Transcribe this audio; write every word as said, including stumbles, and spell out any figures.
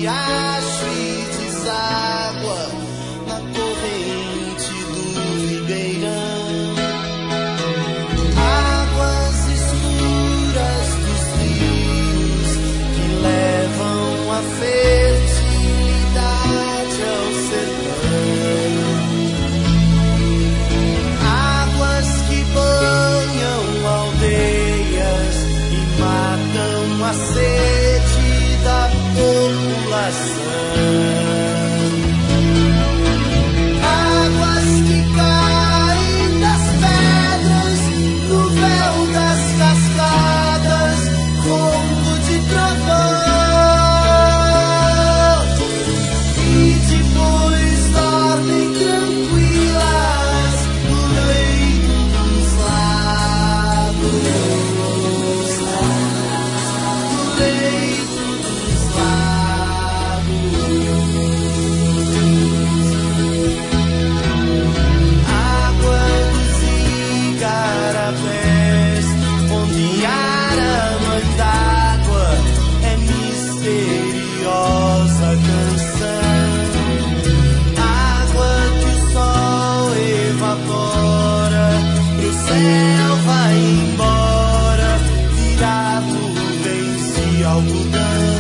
riacho e deságua na corrente do Ribeirão. Águas escuras dos rios que levam a fertilidade ao sertão. Águas que banham aldeias e matam a sede da população. Águas que caem das pedras no véu das cascadas, ronco de trovão. E depois dormem tranquilas no leito dos lagos. No leito dos lagos. Água dos igarapés, onde aramas d'água é misteriosa canção. Água que o sol evapora, pro céu vai embora, virado vence algodão.